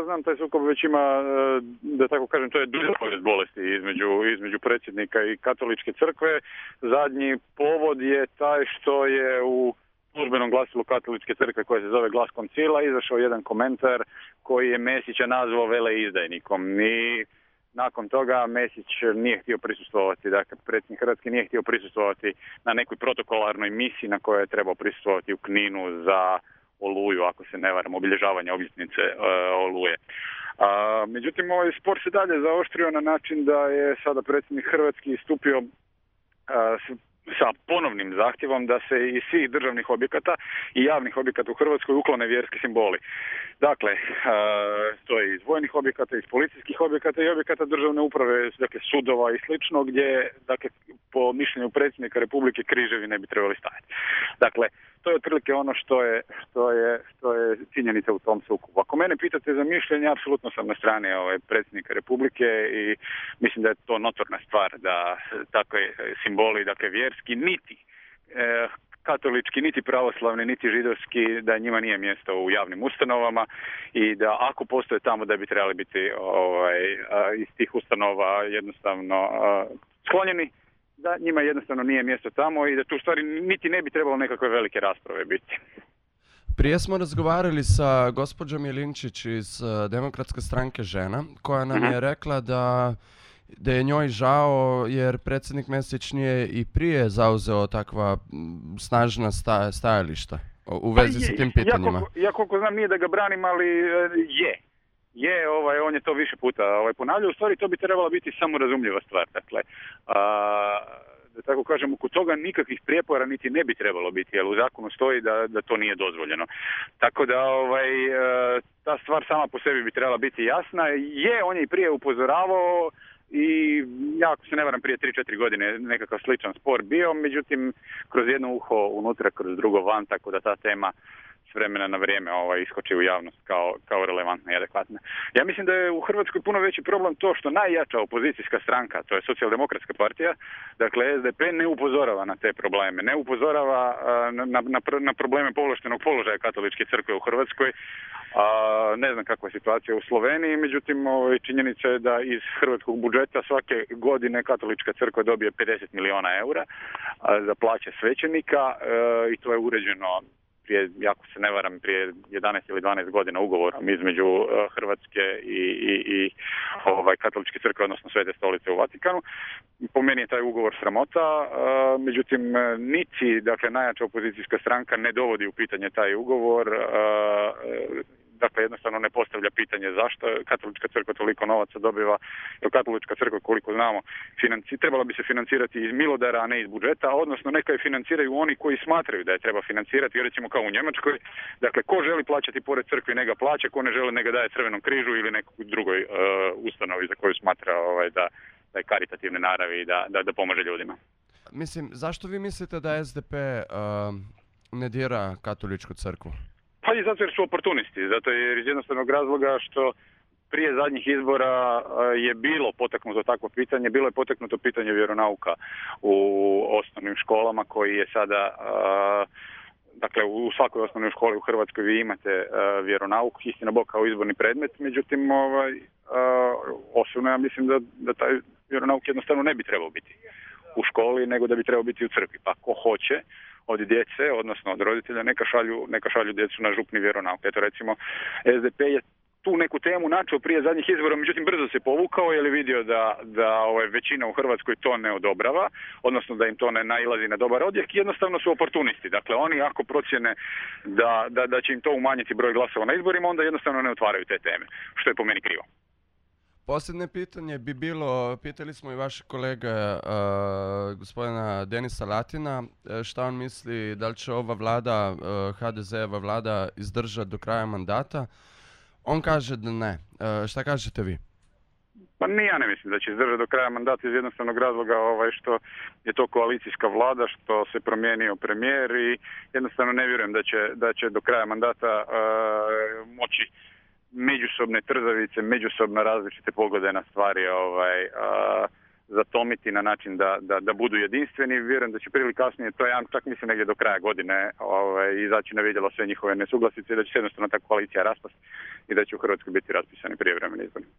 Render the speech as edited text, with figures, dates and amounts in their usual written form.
znam, taj sukob već ima, da tako kažem, to je duža povijest bolesti između predsjednika i katoličke crkve. Zadnji povod je taj što je u službenom glasilu katoličke crkve koje se zove Glas koncila izašao jedan komentar koji je Mesića nazvao veleizdajnikom i nakon toga Mesić nije htio prisustvovati, dakle predsjednik Hrvatske nije htio prisustvovati na nekoj protokolarnoj misiji na kojoj je trebao prisustvovati u Kninu za Oluju, ako se ne varam, obilježavanje obljetnice Oluje. Međutim, ovaj spor se dalje zaoštrio na način da je sada predsjednik Hrvatski stupio sa ponovnim zahtjevom da se iz svih državnih objekata i javnih objekata u Hrvatskoj uklone vjerski simboli. Dakle, to je iz vojnih objekata, iz policijskih objekata i objekata državne uprave, dakle sudova i slično, gdje, dakle, po mišljenju predsjednika Republike križevi ne bi trebali stajati. Dakle, to je otprilike ono što je činjenica u tom sukobu. Ako mene pitate za mišljenje, apsolutno sam na strani predsjednika Republike i mislim da je to notorna stvar da takve simboli, dakle vjerski, niti katolički, niti pravoslavni, niti židovski, da njima nije mjesto u javnim ustanovama i da ako postoje tamo da bi trebali biti iz tih ustanova jednostavno sklonjeni, da njima jednostavno nije mjesto tamo i da tu stvari niti ne bi trebalo nekakve velike rasprave biti. Prije smo razgovarali sa gospođom Jelinčić iz Demokratske stranke žena, koja nam je rekla da je njoj žao jer predsjednik Mesić nije i prije zauzeo takva snažna stajališta u vezi sa tim pitanjima. Ja koliko znam nije da ga branim, ali on je to više puta ponavljao. U stvari to bi trebala biti samorazumljiva stvar. Dakle, da tako kažem, oko toga nikakvih prijepora niti ne bi trebalo biti, jer u zakonu stoji da to nije dozvoljeno. Tako da ta stvar sama po sebi bi trebala biti jasna. On je i prije upozoravao i ja, ako se ne varam, prije 3-4 godine nekakav sličan spor bio, međutim kroz jedno uho unutra, kroz drugo van, tako da ta tema s vremena na vrijeme iskoči u javnost kao relevantna i adekvatna. Ja mislim da je u Hrvatskoj puno veći problem to što najjača opozicijska stranka, to je Socijaldemokratska partija, dakle SDP ne upozorava na te probleme, ne upozorava na probleme povlaštenog položaja katoličke crkve u Hrvatskoj. Ne znam kakva je situacija u Sloveniji, međutim činjenica je da iz hrvatskog budžeta svake godine katolička crkva dobije 50 milijuna eura za plaće svećenika i to je uređeno prije, jako se ne varam, prije 11 ili 12 godina ugovorom između Hrvatske i katoličke crkve, odnosno Svete stolice u Vatikanu. Po meni je taj ugovor sramota, međutim niti, dakle, najjača opozicijska stranka ne dovodi u pitanje taj ugovor, dakle jednostavno ne postavlja pitanje zašto katolička crkva toliko novaca dobiva, jer katolička crkva, koliko znamo, trebala bi se financirati iz milodara, a ne iz budžeta, odnosno neka je financiraju oni koji smatraju da je treba financirati, recimo kao u Njemačkoj. Dakle, ko želi plaćati pored crkvi nega plaća, ko ne želi nega daje Crvenom križu ili nekoj drugoj ustanovi za koju smatra da je karitativne naravi i da pomaže ljudima. Mislim, zašto vi mislite da SDP ne dira katoličku crkvu? Pa i zato jer su oportunisti, zato jer iz jednostavnog razloga što prije zadnjih izbora je bilo potaknuto takvo pitanje, bilo je potaknuto pitanje vjeronauka u osnovnim školama koji je sada, dakle u svakoj osnovnoj školi u Hrvatskoj vi imate vjeronauk, istina Bog kao izborni predmet, međutim osobno ja mislim da taj vjeronauk jednostavno ne bi trebao biti u školi, nego da bi trebao biti u crkvi. Pa ko hoće od djece, odnosno od roditelja, neka šalju djecu na župni vjeronauk. Eto, recimo, SDP je tu neku temu načeo prije zadnjih izbora, međutim brzo se povukao jer je vidio da većina u Hrvatskoj to ne odobrava, odnosno da im to ne nailazi na dobar odjek i jednostavno su oportunisti. Dakle, oni ako procjene da će im to umanjiti broj glasova na izborima, onda jednostavno ne otvaraju te teme, što je po meni krivo. Posljednje pitanje bi bilo, pitali smo i vašeg kolega gospodina Denisa Latina, šta on misli, da li će ova vlada, HDZ-eva vlada, izdržati do kraja mandata. On kaže da ne. Šta kažete vi? Pa ja ne mislim da će izdržati do kraja mandata iz jednostavnog razloga što je to koalicijska vlada, što se promijenio premijer i jednostavno ne vjerujem da će do kraja mandata moći međusobne trzavice, međusobno različite poglede na stvari zatomiti na način da budu jedinstveni. Vjerujem da će prije ili kasnije, to je čak mislim negdje do kraja godine, izaći na vidjelo sve njihove nesuglasice i da će se jednostavno ta koalicija raspasti i da će u Hrvatskoj biti raspisani prijevremeni izbori.